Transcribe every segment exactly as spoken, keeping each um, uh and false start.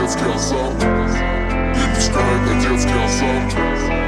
детский азарт. И мечта — это детский азарт.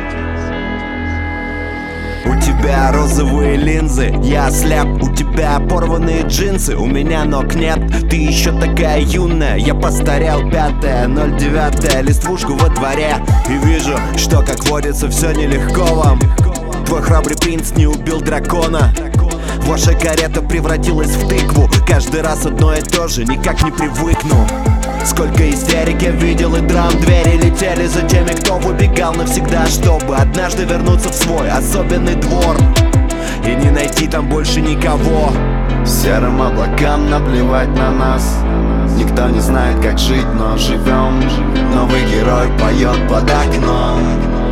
У тебя розовые линзы, я ослеп. У тебя порванные джинсы, у меня ног нет. Ты еще такая юная, я постарел. Пятое, ноль девятое, листвушку во дворе. И вижу, что, как водится, все нелегко вам. Твой храбрый принц не убил дракона. Ваша карета превратилась в тыкву. Каждый раз одно и то же, никак не привыкну. Сколько истерик я видел, и драм. Двери летели за теми, кто выбегал навсегда, чтобы однажды вернуться в свой особенный двор и не найти там больше никого. Серым облакам наплевать на нас. Никто не знает, как жить, но живем. Новый герой поет под окном.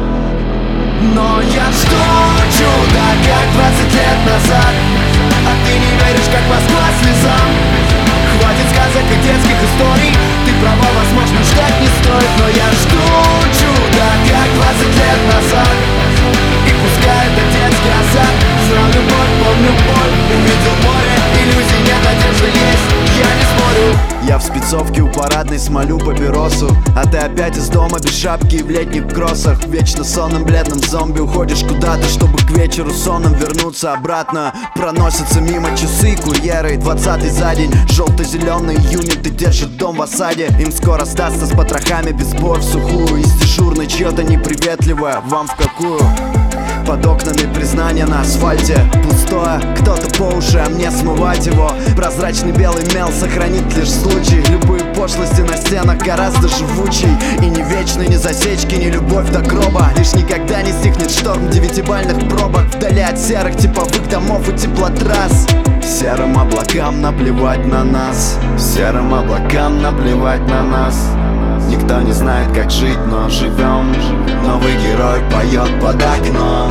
Но я жду чуда, как двадцать лет назад. А ты не веришь, как Москва слезам. Хватит сказок и детских историй. Ты права, возможно, ждать не стоит. Но я жду чуда, как двадцать лет назад. И пускай это детский азарт. Знал любовь, помню боль. Увидел море, иллюзий нет, надежда есть. Я не спорю. Я в спецовке у парадной смолю папиросу. А ты опять из дома без шапки и в летних кроссах. Вечно сонным бледным зомби уходишь куда-то, чтобы к вечеру сонным вернуться обратно. Проносятся мимо часы, курьеры, двадцатый за день. Желто-зеленые юниты держат дом в осаде. Им скоро сдастся с потрохами без боя в сухую. Из дежурной чье-то неприветливое, вам в какую? Под окнами признание на асфальте пустое, кто-то по уши, а мне смывать его. Прозрачный белый мел сохранит лишь случай. Любые пошлости на стенах гораздо живучей. И не вечны ни засечки, ни любовь до гроба. Лишь никогда не стихнет шторм девятибальных пробок. Вдали от серых типовых домов и теплотрасс. Серым облакам наплевать на нас. Серым облакам наплевать на нас. Никто не знает, как жить, но живем. Новый герой поет под окном.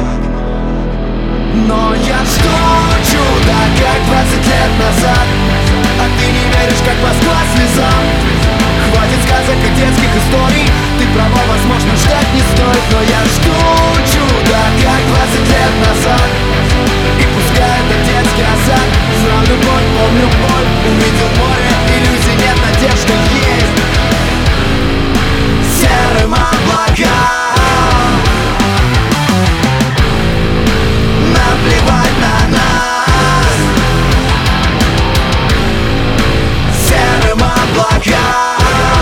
Но я жду чуда, как двадцать лет назад. А ты не веришь, как Москва слезам. Хватит сказок и детских историй. Ты права, возможно, ждать не стоит. Но я жду чуда, как двадцать лет назад. И пускай это детский азарт. Знал любовь, помню боль. Увидел море, иллюзий нет, надежда есть. Серым облакам наплевать на нас. Серым облакам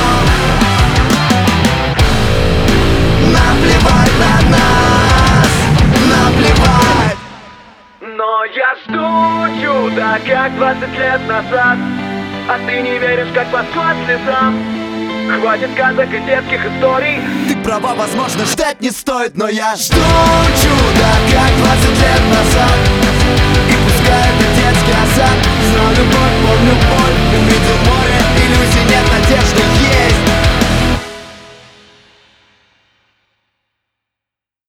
наплевать на нас. Наплевать. Но я жду чуда, как двадцать лет назад. А ты не веришь, как Москва слезам. Хватит сказок и детских историй. Ты права, возможно, ждать не стоит. Но я жду чуда, как двадцать лет назад. И пускай это детский азарт. Знал любовь, помню боль. Увидел море, иллюзий нет, надежды